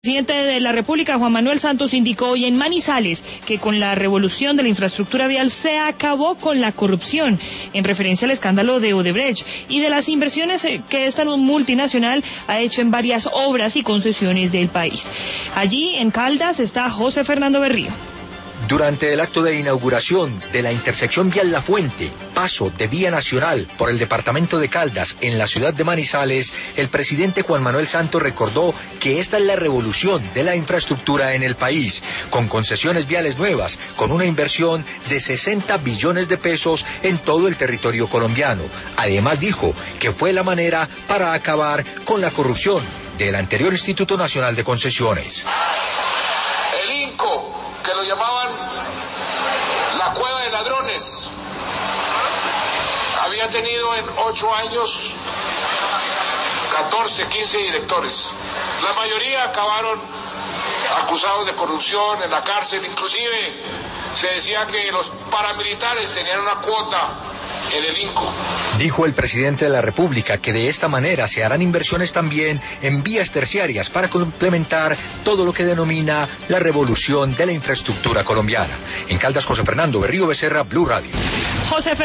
El presidente de la República, Juan Manuel Santos, indicó hoy en Manizales que con la revolución de la infraestructura vial se acabó con la corrupción, en referencia al escándalo de Odebrecht y de las inversiones que esta multinacional ha hecho en varias obras y concesiones del país. Allí, en Caldas, está José Fernando Berrío. Durante el acto de inauguración de la intersección vial La Fuente, paso de vía nacional por el departamento de Caldas en la ciudad de Manizales, el presidente Juan Manuel Santos recordó que esta es la revolución de la infraestructura en el país, con concesiones viales nuevas, con una inversión de 60 billones de pesos en todo el territorio colombiano. Además dijo que fue la manera para acabar con la corrupción del anterior Instituto Nacional de Concesiones. El INCO, que lo llamaban la cueva de ladrones, había tenido en 8 años 14, 15 directores. La mayoría acabaron acusados de corrupción en la cárcel, inclusive se decía que los paramilitares tenían una cuota en el INCO. Dijo el presidente de la República que de esta manera se harán inversiones también en vías terciarias para complementar todo lo que denomina la revolución de la infraestructura colombiana. En Caldas, José Fernando Berrío Becerra, Blue Radio.